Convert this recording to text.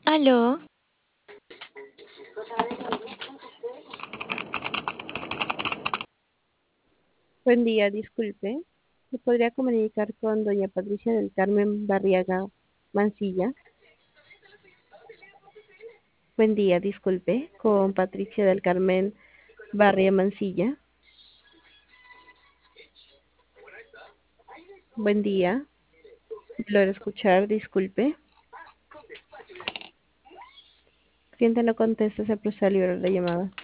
Aló, Buen día, disculpe. ¿Me podría comunicar con doña Patricia del Carmen Barriaga Mancilla? Buen día, disculpe, con Patricia del Carmen Barria Mancilla. Buen día, logro escuchar, disculpe. Cliente no contesta, se procede a liberar la llamada.